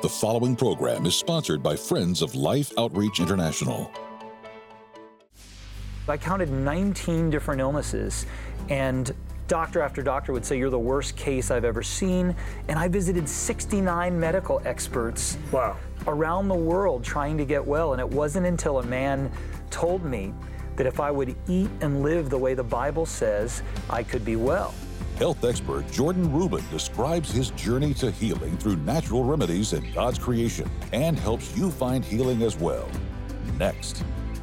The following program is sponsored by Friends of Life Outreach International. I counted 19 different illnesses, and doctor after doctor would say, "You're the worst case I've ever seen." And I visited 69 medical experts around the world trying to get well. And it wasn't until a man told me that if I would eat and live the way the Bible says, I could be well. Health expert Jordan Rubin describes his journey to healing through natural remedies in God's creation and helps you find healing as well. Next.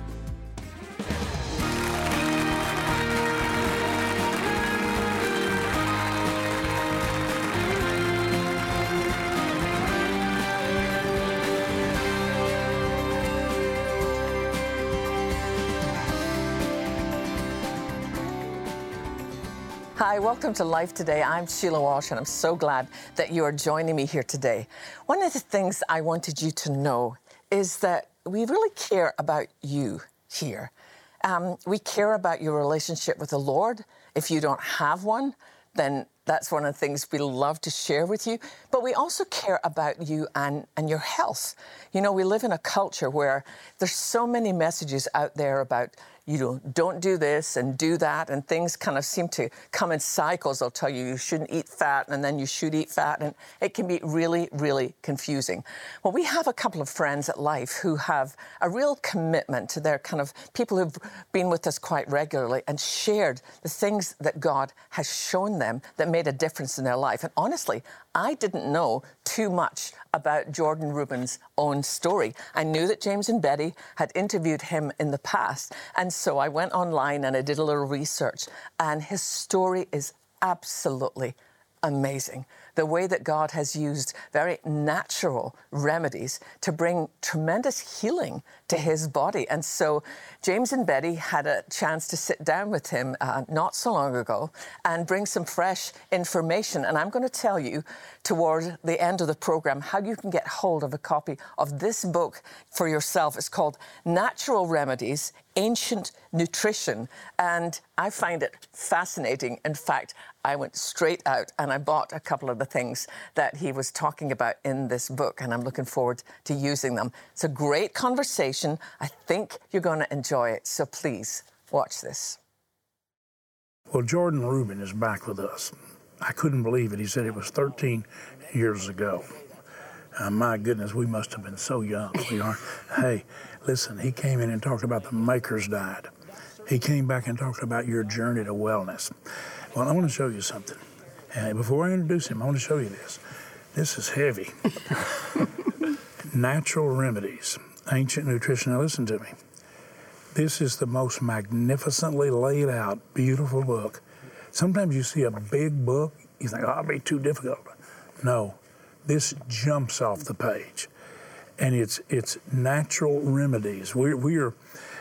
Hi, welcome to Life Today. I'm Sheila Walsh, and I'm so glad that you are joining me here today. One of the things I wanted you to know is that we really care about you here. We care about your relationship with the Lord. If you don't have one, then that's one of the things we love to share with you. But we also care about you and your health. You know, we live in a culture where there's so many messages out there about, you know, don't do this and do that, and things kind of seem to come in cycles. They'll tell you shouldn't eat fat, and then you should eat fat, and it can be really, really confusing. Well, we have a couple of friends at Life who have a real commitment to their kind of people who've been with us quite regularly and shared the things that God has shown them that made a difference in their life. And honestly, I didn't know too much about Jordan Rubin's own story. I knew that James and Betty had interviewed him in the past, and so I went online and I did a little research, and his story is absolutely amazing. The way that God has used very natural remedies to bring tremendous healing to his body. And so James and Betty had a chance to sit down with him not so long ago and bring some fresh information. And I'm going to tell you toward the end of the program how you can get hold of a copy of this book for yourself. It's called Natural Remedies, Ancient Nutrition. And I find it fascinating. In fact, I went straight out and I bought a couple of the things that he was talking about in this book, and I'm looking forward to using them. It's a great conversation. I think you're going to enjoy it, so please watch this. Well, Jordan Rubin is back with us. I couldn't believe it. He said it was 13 years ago. My goodness, we must have been so young. We are. Hey, listen, he came in and talked about the Maker's Diet. He came back and talked about your journey to wellness. Well, I want to show you something. And before I introduce him, I want to show you this. This is heavy. Natural Remedies, Ancient Nutrition. Now listen to me. This is the most magnificently laid out, beautiful book. Sometimes you see a big book, you think, oh, it'll be too difficult. No, this jumps off the page. And it's natural remedies. We're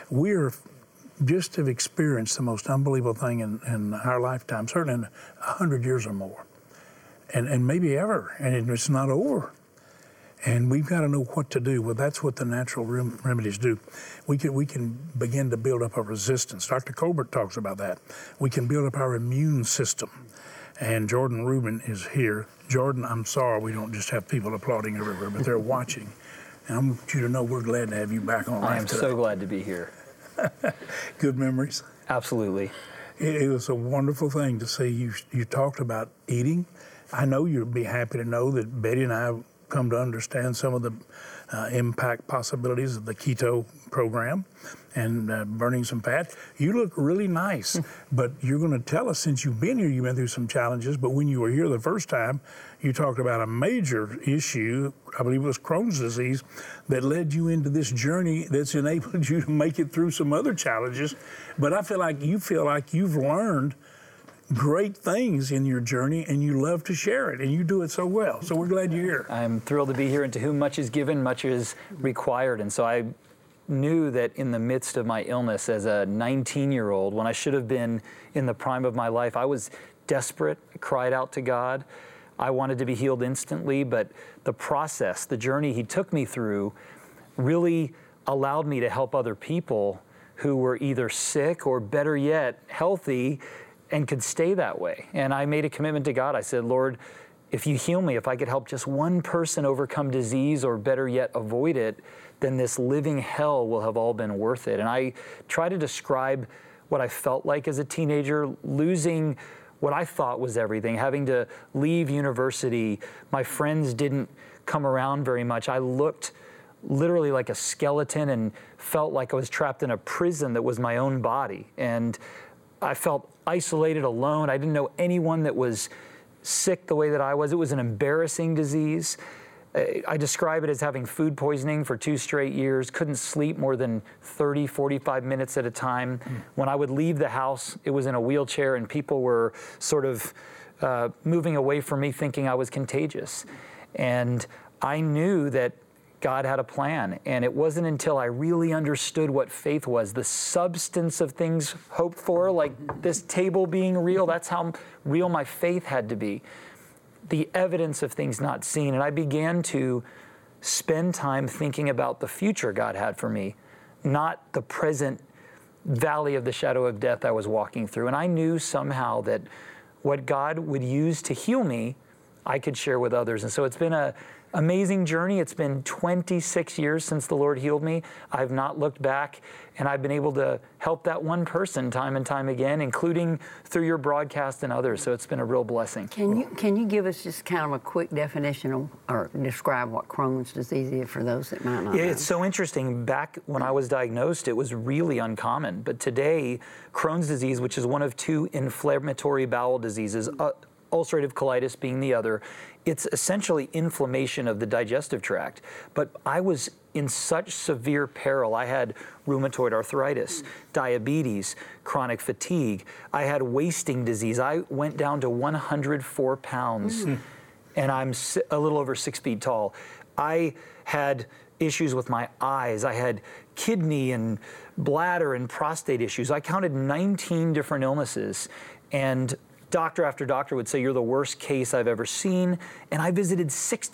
just have experienced the most unbelievable thing in our lifetime, certainly in 100 years or more, and maybe ever, and it's not over. And we've got to know what to do. Well, that's what the natural remedies do. We can begin to build up a resistance. Dr. Colbert talks about that. We can build up our immune system. And Jordan Rubin is here. Jordan, I'm sorry we don't just have people applauding everywhere, but they're watching. And I want you to know we're glad to have you back on Life I am today. so glad to be here. Good memories? Absolutely. It was a wonderful thing to see you talked about eating. I know you'd be happy to know that Betty and I have come to understand some of the impact possibilities of the keto program and burning some fat. You look really nice, but you're going to tell us, since you've been here, you've been through some challenges, but when you were here the first time, you talked about a major issue, I believe it was Crohn's disease, that led you into this journey that's enabled you to make it through some other challenges. But I feel like you've learned great things in your journey, and you love to share it, and you do it so well. So we're glad you're here. I'm thrilled to be here, and to whom much is given, much is required. And so I knew that in the midst of my illness as a 19-year-old, when I should have been in the prime of my life, I was desperate, cried out to God. I wanted to be healed instantly, but the process, the journey he took me through really allowed me to help other people who were either sick or, better yet, healthy and could stay that way. And I made a commitment to God. I said, Lord, if you heal me, if I could help just one person overcome disease, or better yet, avoid it, then this living hell will have all been worth it. And I try to describe what I felt like as a teenager, losing what I thought was everything, having to leave university. My friends didn't come around very much. I looked literally like a skeleton and felt like I was trapped in a prison that was my own body. And I felt isolated, alone. I didn't know anyone that was sick the way that I was. It was an embarrassing disease. I describe it as having food poisoning for 2 straight years, couldn't sleep more than 30, 45 minutes at a time. When I would leave the house, it was in a wheelchair, and people were sort of moving away from me thinking I was contagious. And I knew that God had a plan, and it wasn't until I really understood what faith was, the substance of things hoped for, like this table being real. That's how real my faith had to be. The evidence of things not seen. And I began to spend time thinking about the future God had for me, not the present valley of the shadow of death I was walking through. And I knew somehow that what God would use to heal me, I could share with others. And so it's been an amazing journey. It's been 26 years since the Lord healed me. I've not looked back, and I've been able to help that one person time and time again, including through your broadcast and others. So it's been a real blessing. Can you give us just kind of a quick definition of, or describe what Crohn's disease is for those that might not know? It's so interesting. Back when I was diagnosed, it was really uncommon. But today, Crohn's disease, which is one of 2 inflammatory bowel diseases, ulcerative colitis being the other, it's essentially inflammation of the digestive tract. But I was in such severe peril. I had rheumatoid arthritis, diabetes, chronic fatigue. I had wasting disease. I went down to 104 pounds, and I'm a little over 6 feet tall. I had issues with my eyes. I had kidney and bladder and prostate issues. I counted 19 different illnesses, and doctor after doctor would say, you're the worst case I've ever seen. And I visited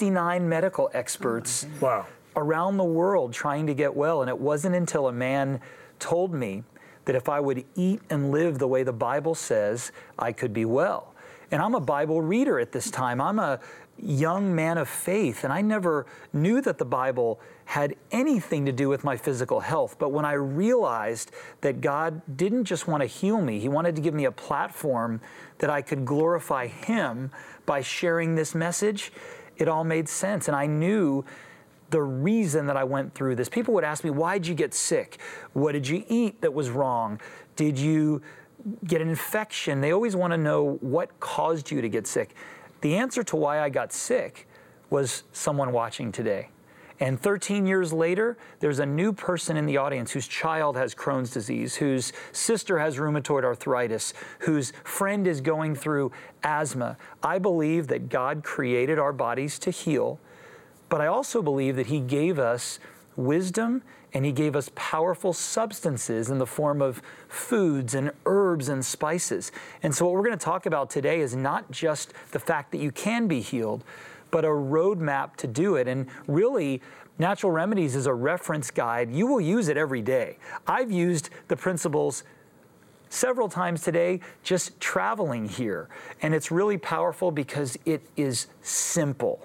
69 medical experts around the world trying to get well. And it wasn't until a man told me that if I would eat and live the way the Bible says, I could be well. And I'm a Bible reader at this time. I'm a young man of faith, and I never knew that the Bible had anything to do with my physical health. But when I realized that God didn't just want to heal me, He wanted to give me a platform that I could glorify Him by sharing this message, it all made sense. And I knew the reason that I went through this. People would ask me, why'd you get sick? What did you eat that was wrong? Did you get an infection? They always want to know what caused you to get sick. The answer to why I got sick was someone watching today. And 13 years later, there's a new person in the audience whose child has Crohn's disease, whose sister has rheumatoid arthritis, whose friend is going through asthma. I believe that God created our bodies to heal, but I also believe that He gave us wisdom, and He gave us powerful substances in the form of foods and herbs and spices. And so what we're going to talk about today is not just the fact that you can be healed, but a roadmap to do it. And really, Natural Remedies is a reference guide. You will use it every day. I've used the principles several times today just traveling here. And it's really powerful because it is simple.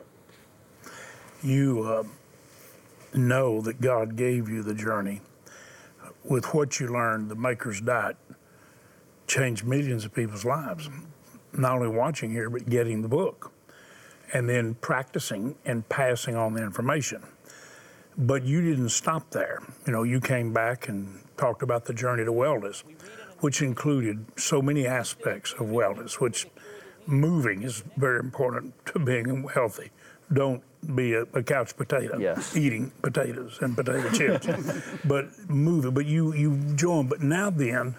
You know that God gave you the journey. With what you learned, the Maker's Diet changed millions of people's lives. Not only watching here, but getting the book. And then practicing and passing on the information. But you didn't stop there. You know, you came back and talked about the journey to wellness, which included so many aspects of wellness, which moving is very important to being healthy. Don't be a couch potato, eating potatoes and potato chips, but moving. But you joined. But now then,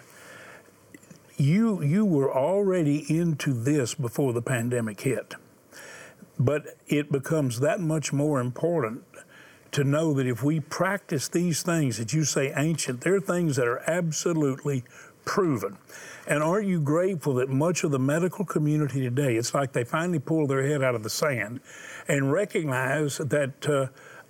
you were already into this before the pandemic hit. But it becomes that much more important to know that if we practice these things that you say ancient, they're things that are absolutely proven. And aren't you grateful that much of the medical community today, it's like they finally pull their head out of the sand and recognize that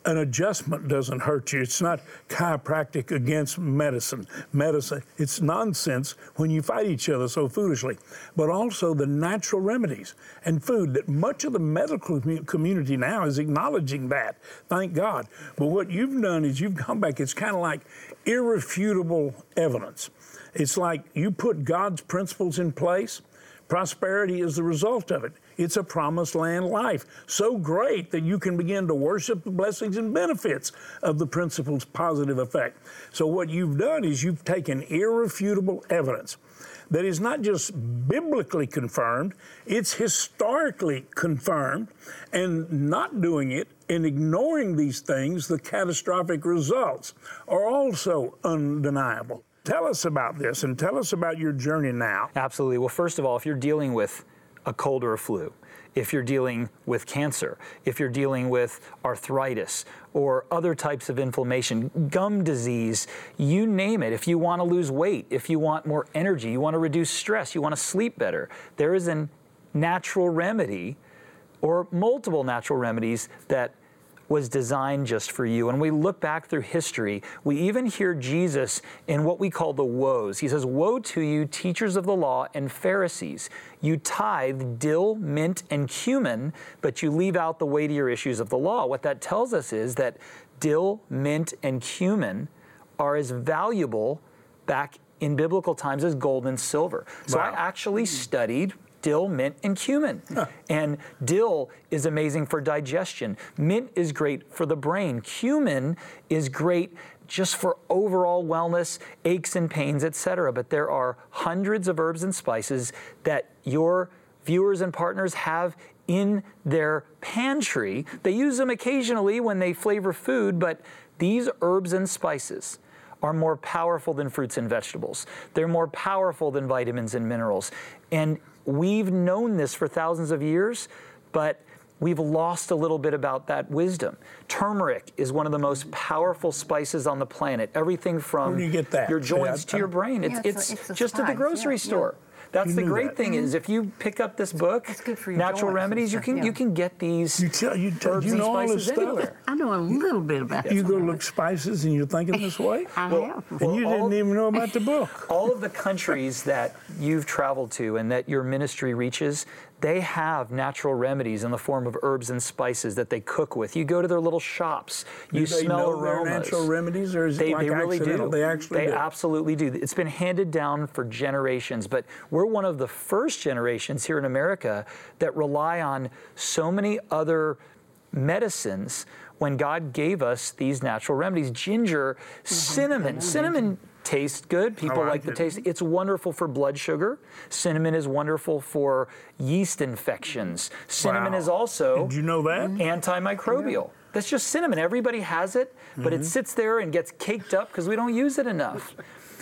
an adjustment doesn't hurt you. It's not chiropractic against medicine. It's nonsense when you fight each other so foolishly. But also the natural remedies and food that much of the medical community now is acknowledging that. Thank God. But what you've done is you've come back. It's kind of like irrefutable evidence. It's like you put God's principles in place. Prosperity is the result of it. It's a promised land life, so great that you can begin to worship the blessings and benefits of the principle's positive effect. So what you've done is you've taken irrefutable evidence that is not just biblically confirmed, it's historically confirmed, and not doing it and ignoring these things, the catastrophic results are also undeniable. Tell us about this and tell us about your journey now. Absolutely. Well, first of all, if you're dealing with a cold or a flu, if you're dealing with cancer, if you're dealing with arthritis or other types of inflammation, gum disease, you name it. If you want to lose weight, if you want more energy, you want to reduce stress, you want to sleep better, there is a natural remedy or multiple natural remedies that was designed just for you. And we look back through history, we even hear Jesus in what we call the woes. He says, "Woe to you, teachers of the law and Pharisees. You tithe dill, mint, and cumin, but you leave out the weightier issues of the law." What that tells us is that dill, mint, and cumin are as valuable back in biblical times as gold and silver. So I actually studied dill, mint, and cumin. And dill is amazing for digestion. Mint is great for the brain. Cumin is great just for overall wellness, aches and pains, etc. But there are hundreds of herbs and spices that your viewers and partners have in their pantry. They use them occasionally when they flavor food, but these herbs and spices are more powerful than fruits and vegetables. They're more powerful than vitamins and minerals. And we've known this for thousands of years, but we've lost a little bit about that wisdom. Turmeric is one of the most powerful spices on the planet. Everything from Where do you get that? your joints to your brain. It's just at the grocery store. That's the great thing is if you pick up this book, Natural Remedies, you can get these herbs and spices anywhere. I know a little bit about You go look spices and you're thinking this way? I have. And you didn't even know about the book. All of the countries that you've traveled to and that your ministry reaches, they have natural remedies in the form of herbs and spices that they cook with. You go to their little shops, you smell aromas. They're natural remedies, or is it like really accidental? do. They actually do. Absolutely do. It's been handed down for generations, but we're one of the first generations here in America that rely on so many other medicines when God gave us these natural remedies. Ginger, cinnamon. Cinnamon tastes good. People like the taste. It's wonderful for blood sugar. Cinnamon is wonderful for yeast infections. Cinnamon is also Did you know that? antimicrobial. That's just cinnamon. Everybody has it, but it sits there and gets caked up because we don't use it enough.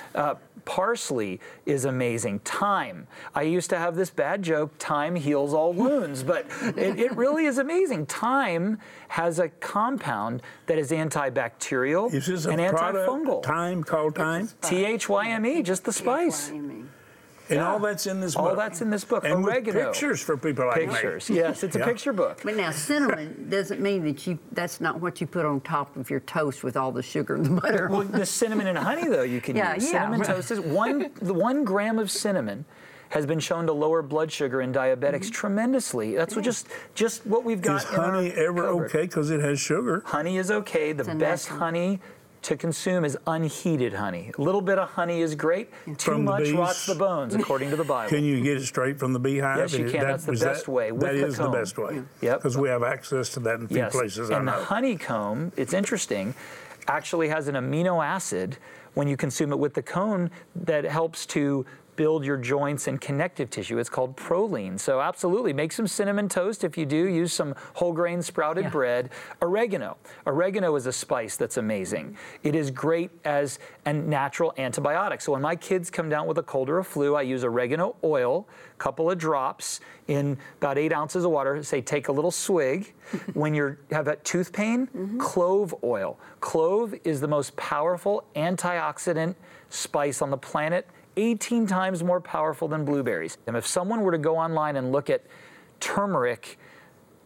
Parsley is amazing. Thyme. I used to have this bad joke, thyme heals all wounds, but it really is amazing. Thyme has a compound that is antibacterial Is this a and antifungal. Thyme called thyme? THYME, just the spice. And all that's in this book? All that's in this book. And Oregano. with pictures for people like Pictures, me. yes. It's a picture book. But now cinnamon doesn't mean that that's not what you put on top of your toast with all the sugar and the butter. Well, the cinnamon and honey, though, you can use. Cinnamon toast is 1 gram of cinnamon has been shown to lower blood sugar in diabetics tremendously. That's what just what we've got. Is honey ever okay because it has sugar? Honey is okay. The best honey to consume is unheated honey. A little bit of honey is great. Too much rots the bones, according to the Bible. Can you get it straight from the beehive? Yes, you can. That's the best way. That is the best way. Yep. Because we have access to that in a few places. And the honeycomb, it's interesting, actually has an amino acid when you consume it with the cone that helps to build your joints and connective tissue. It's called proline. So absolutely, make some cinnamon toast if you do. Use some whole grain sprouted bread. Oregano. Oregano is a spice that's amazing. It is great as a natural antibiotic. So when my kids come down with a cold or a flu, I use oregano oil, a couple of drops in about 8 ounces of water. Say take a little swig. When you have that tooth pain, clove oil. Clove is the most powerful antioxidant spice on the planet. 18 times more powerful than blueberries. And if someone were to go online and look at turmeric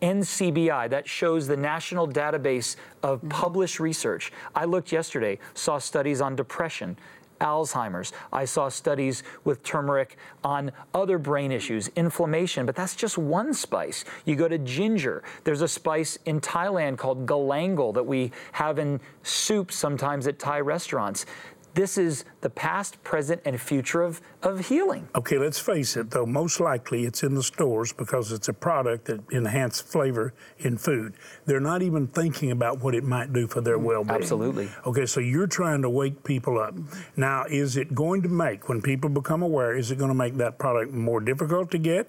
NCBI, that shows the national database of published research. I looked yesterday, saw studies on depression, Alzheimer's. I saw studies with turmeric on other brain issues, inflammation, but that's just one spice. You go to ginger. There's a spice in Thailand called galangal that we have in soup sometimes at Thai restaurants. This is the past, present, and future of healing. Okay, let's face it, though, most likely it's in the stores because it's a product that enhances flavor in food. They're not even thinking about what it might do for their well-being. Absolutely. Okay, so you're trying to wake people up. Now, is it going to make, when people become aware, is it going to make that product more difficult to get?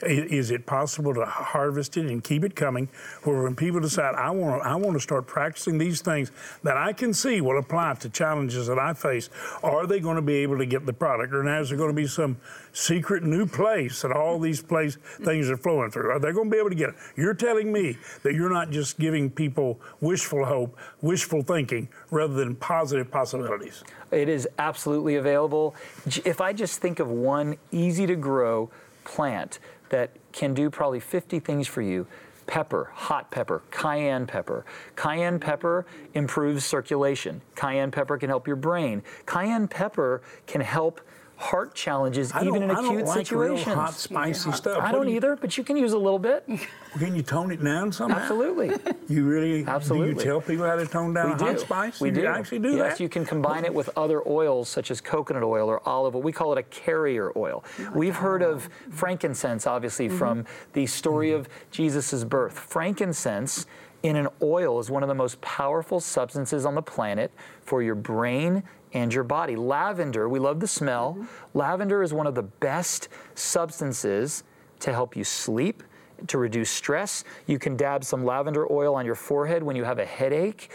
Is it possible to harvest it and keep it coming, where when people decide, I want to start practicing these things that I can see will apply to challenges that I face, are they going to be able to get the product? Or now is there going to be some secret new place that all these things are flowing through? Are they going to be able to get it? You're telling me that you're not just giving people wishful hope, wishful thinking, rather than positive possibilities. It is absolutely available. If I just think of one easy to grow plant that can do probably 50 things for you: pepper, hot pepper, cayenne pepper. Cayenne pepper improves circulation. Cayenne pepper can help your brain. Cayenne pepper can help heart challenges, even in acute situations. I don't like real hot, spicy stuff. I don't either, but you can use a little bit. Can you tone it down somehow? Absolutely. You really? Absolutely. Do you tell people how to tone down hot spice? We do. You actually do that? Yes, you can combine it with other oils such as coconut oil or olive oil. We call it a carrier oil. We've heard of frankincense, obviously, from the story of Jesus' birth. Frankincense in an oil is one of the most powerful substances on the planet for your brain and your body. Lavender, we love the smell. Lavender is one of the best substances to help you sleep, to reduce stress. You can dab some lavender oil on your forehead when you have a headache.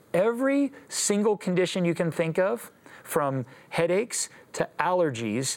Every single condition you can think of, from headaches to allergies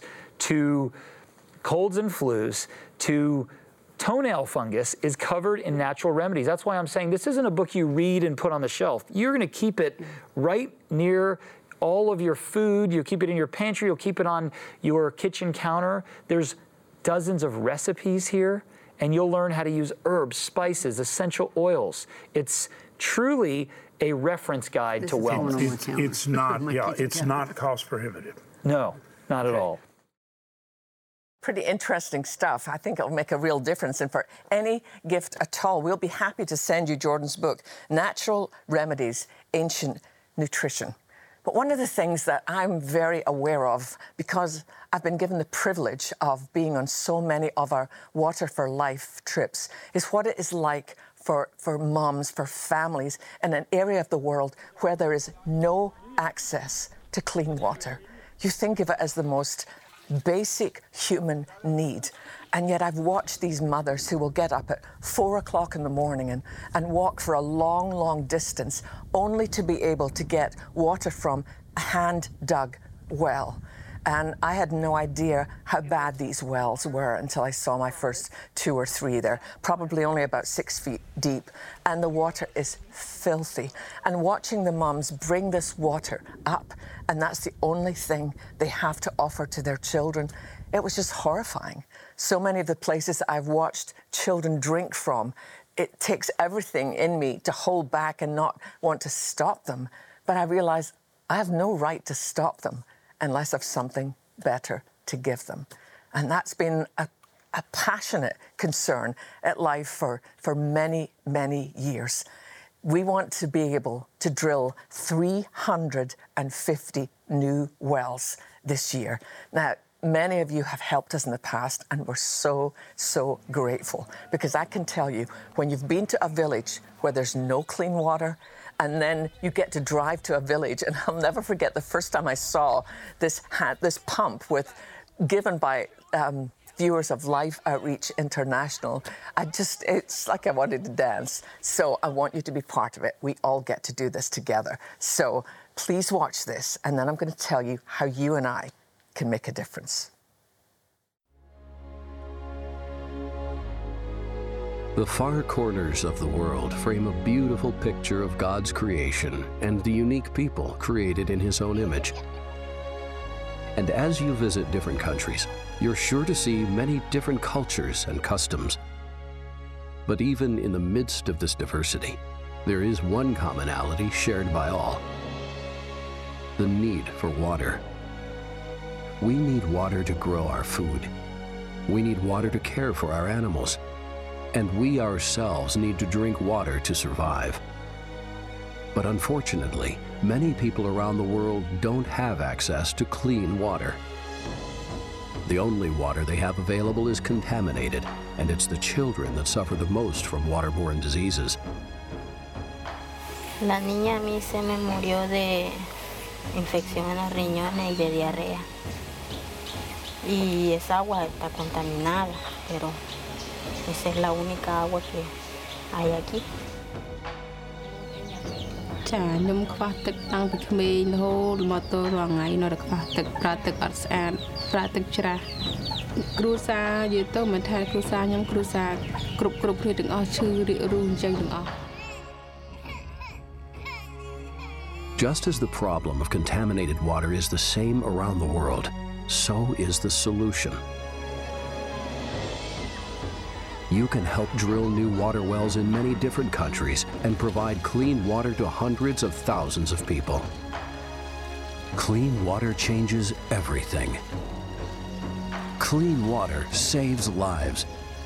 to colds and flus to toenail fungus, is covered in natural remedies. That's why I'm saying this isn't a book you read and put on the shelf. You're going to keep it right near all of your food. You'll keep it in your pantry. You'll keep it on your kitchen counter. There's dozens of recipes here, and you'll learn how to use herbs, spices, essential oils. It's truly a reference guide to wellness. It's not, it's not cost prohibitive. No, not at all. Pretty interesting stuff. I think it'll make a real difference. And for any gift at all, we'll be happy to send you Jordan's book, Natural Remedies, Ancient Nutrition. But one of the things that I'm very aware of, because I've been given the privilege of being on so many of our Water for Life trips, is what it is like for moms, for families in an area of the world where there is no access to clean water. You think of it as the most basic human need. And yet I've watched these mothers who will get up at 4 o'clock in the morning and walk for a long, long distance only to be able to get water from a hand-dug well. And I had no idea how bad these wells were until I saw my first 2 or 3. They're probably only about 6 feet deep, and the water is filthy. And watching the moms bring this water up, and that's the only thing they have to offer to their children, it was just horrifying. So many of the places I've watched children drink from, it takes everything in me to hold back and not want to stop them. But I realize I have no right to stop them unless I've something better to give them. And that's been a passionate concern at Life for many, many years. We want to be able to drill 350 new wells this year. Now, many of you have helped us in the past, and we're so, so grateful, because I can tell you, when you've been to a village where there's no clean water, and then you get to drive to a village, and I'll never forget the first time I saw this pump given by viewers of Life Outreach International. It's like I wanted to dance. So I want you to be part of it. We all get to do this together. So please watch this, and then I'm going to tell you how you and I can make a difference. The far corners of the world frame a beautiful picture of God's creation and the unique people created in His own image. And as you visit different countries, you're sure to see many different cultures and customs. But even in the midst of this diversity, there is one commonality shared by all: the need for water. We need water to grow our food. We need water to care for our animals. And we ourselves need to drink water to survive. But unfortunately, many people around the world don't have access to clean water. The only water they have available is contaminated, and it's the children that suffer the most from waterborne diseases. La niña a mí se me murió de infección en los riñones y de diarrea. Y esa agua está contaminada, pero esa es la única agua que hay aquí. ចាខ្ញុំខ្វះទឹកតាំងពីក្មេងរហូតមកទល់រាល់ថ្ងៃនៅតែខ្វះទឹកប្រើទឹកអត់ស្អាតប្រើទឹកច្រាស់គ្រួសារនិយាយទៅមិនថាគ្រួសារខ្ញុំគ្រួសារគ្រប់គ្នាទាំងអស់ឈឺរាករូសអញ្ចឹងទាំងអស់ Just as the problem of contaminated water is the same around the world, so is the solution. You can help drill new water wells in many different countries and provide clean water to hundreds of thousands of people. Clean water changes everything. Clean water saves lives.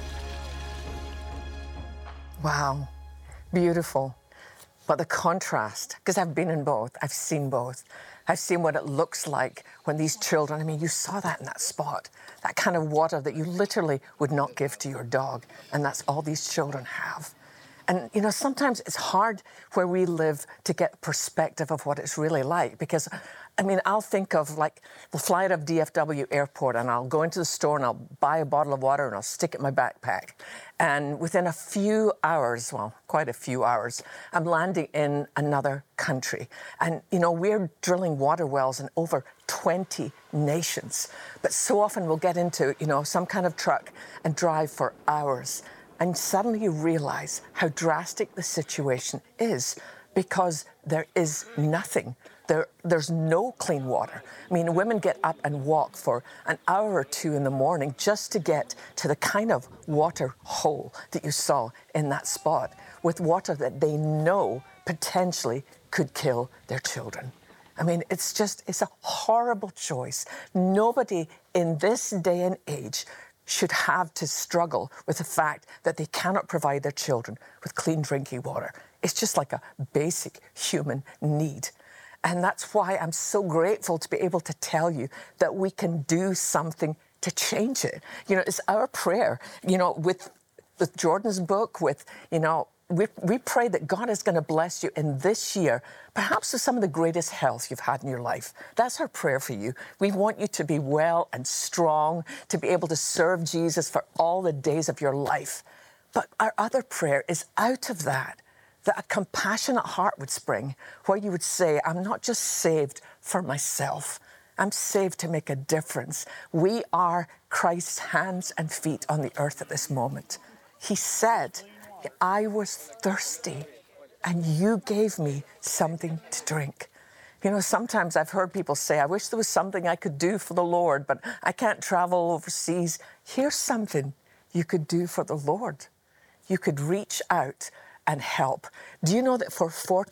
Wow, beautiful. But the contrast, because I've been in both, I've seen both. I've seen what it looks like when these children, I mean, you saw that in that spot, that kind of water that you literally would not give to your dog. And that's all these children have. And, you know, sometimes it's hard where we live to get perspective of what it's really like, because, I mean, I'll think of, like, we'll fly out of DFW Airport and I'll go into the store and I'll buy a bottle of water and I'll stick it in my backpack. And within a few hours, well, quite a few hours, I'm landing in another country. And, you know, we're drilling water wells in over 20 nations. But so often we'll get into, you know, some kind of truck and drive for hours. And suddenly you realize how drastic the situation is, because there is nothing. There's no clean water. I mean, women get up and walk for an hour or two in the morning just to get to the kind of water hole that you saw in that spot, with water that they know potentially could kill their children. I mean, it's a horrible choice. Nobody in this day and age should have to struggle with the fact that they cannot provide their children with clean drinking water. It's just like a basic human need. And that's why I'm so grateful to be able to tell you that we can do something to change it. You know, it's our prayer, you know, with Jordan's book, with, you know, we pray that God is going to bless you in this year, perhaps with some of the greatest health you've had in your life. That's our prayer for you. We want you to be well and strong, to be able to serve Jesus for all the days of your life. But our other prayer is out of that a compassionate heart would spring, where you would say, I'm not just saved for myself. I'm saved to make a difference. We are Christ's hands and feet on the earth at this moment. He said, I was thirsty and you gave me something to drink. You know, sometimes I've heard people say, I wish there was something I could do for the Lord, but I can't travel overseas. Here's something you could do for the Lord. You could reach out and help. Do you know that for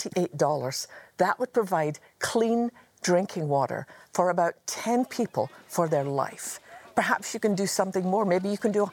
$48, that would provide clean drinking water for about 10 people for their life? Perhaps you can do something more. Maybe you can do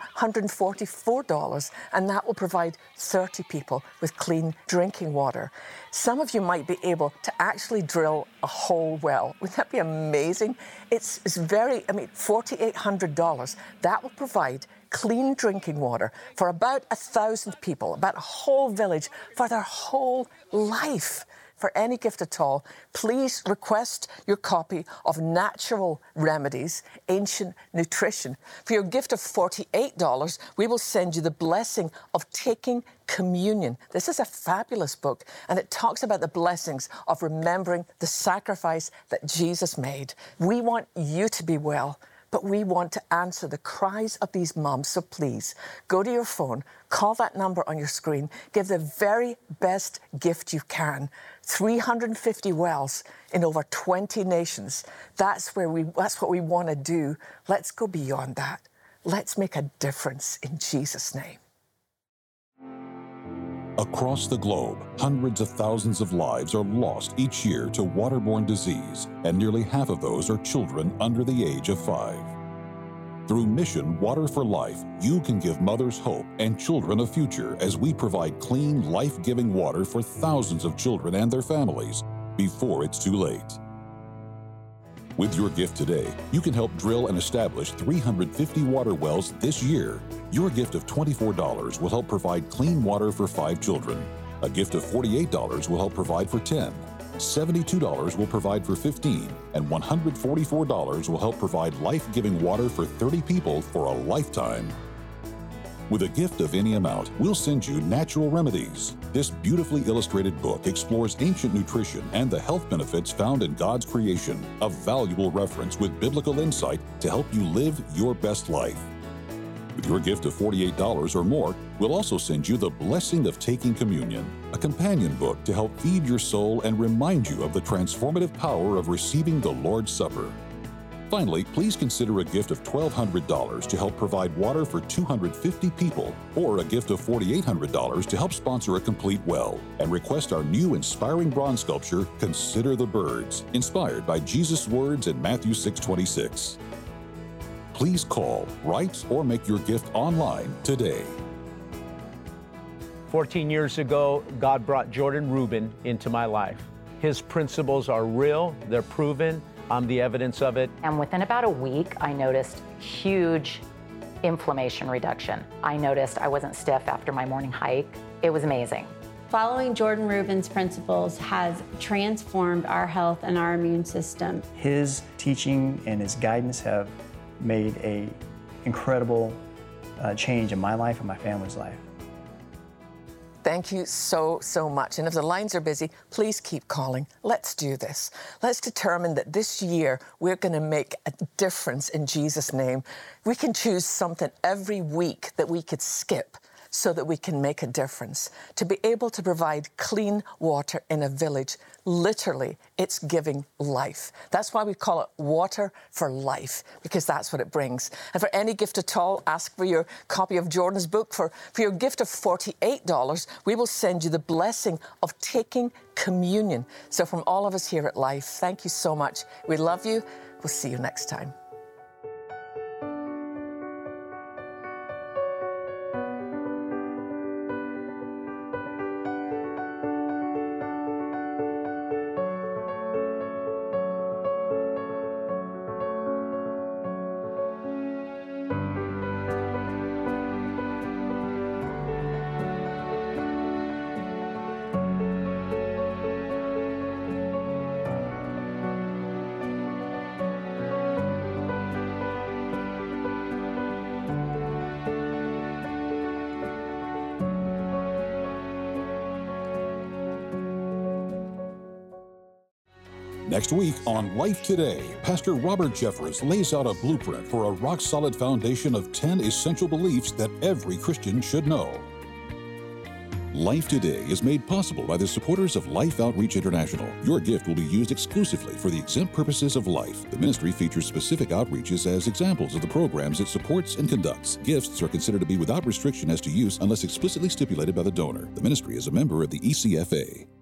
$144, and that will provide 30 people with clean drinking water. Some of you might be able to actually drill a whole well. Wouldn't that be amazing? It's very, I mean, $4,800. That will provide clean drinking water for about 1,000 people, about a whole village, for their whole life. For any gift at all, please request your copy of Natural Remedies, Ancient Nutrition. For your gift of $48, we will send you the blessing of taking communion. This is a fabulous book, and it talks about the blessings of remembering the sacrifice that Jesus made. We want you to be well, but we want to answer the cries of these moms. So please, go to your phone, call that number on your screen, give the very best gift you can. 350 wells in over 20 nations. That's what we want to do. Let's go beyond that. Let's make a difference in Jesus' name. Across the globe, hundreds of thousands of lives are lost each year to waterborne disease, and nearly half of those are children under the age of 5. Through Mission Water for Life, you can give mothers hope and children a future as we provide clean, life-giving water for thousands of children and their families before it's too late. With your gift today, you can help drill and establish 350 water wells this year. Your gift of $24 will help provide clean water for 5 children. A gift of $48 will help provide for 10. $72 will provide for 15, and $144 will help provide life-giving water for 30 people for a lifetime. With a gift of any amount, we'll send you Natural Remedies. This beautifully illustrated book explores ancient nutrition and the health benefits found in God's creation, a valuable reference with biblical insight to help you live your best life. With your gift of $48 or more, we'll also send you The Blessing of Taking Communion, a companion book to help feed your soul and remind you of the transformative power of receiving the Lord's Supper. Finally, please consider a gift of $1,200 to help provide water for 250 people, or a gift of $4,800 to help sponsor a complete well, and request our new inspiring bronze sculpture, Consider the Birds, inspired by Jesus' words in Matthew 6:26. Please call, write, or make your gift online today. 14 years ago, God brought Jordan Rubin into my life. His principles are real, they're proven, I'm the evidence of it. And within about a week, I noticed huge inflammation reduction. I noticed I wasn't stiff after my morning hike. It was amazing. Following Jordan Rubin's principles has transformed our health and our immune system. His teaching and his guidance have made an incredible change in my life and my family's life. Thank you so, so much. And if the lines are busy, please keep calling. Let's do this. Let's determine that this year we're going to make a difference in Jesus' name. We can choose something every week that we could skip so that we can make a difference. To be able to provide clean water in a village, literally, it's giving life. That's why we call it Water for Life, because that's what it brings. And for any gift at all, ask for your copy of Jordan's book. For your gift of $48, we will send you The Blessing of Taking Communion. So from all of us here at Life, thank you so much. We love you. We'll see you next time. Next week on Life Today, Pastor Robert Jeffress lays out a blueprint for a rock-solid foundation of 10 essential beliefs that every Christian should know. Life Today is made possible by the supporters of Life Outreach International. Your gift will be used exclusively for the exempt purposes of Life. The ministry features specific outreaches as examples of the programs it supports and conducts. Gifts are considered to be without restriction as to use unless explicitly stipulated by the donor. The ministry is a member of the ECFA.